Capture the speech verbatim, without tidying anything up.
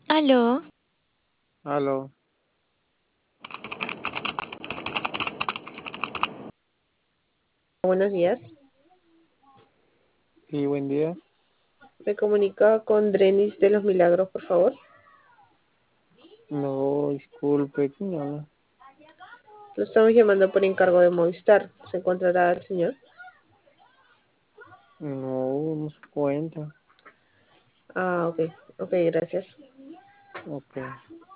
Aló, Aló, Buenos días. sí, buen día. Me comunica con Drenis de los Milagros, por favor. No, disculpe, ¿quién habla? Lo estamos llamando por encargo de Movistar. ¿Se encontrará el señor? No, no se cuenta. Ah, ok. Ok, gracias. Ok.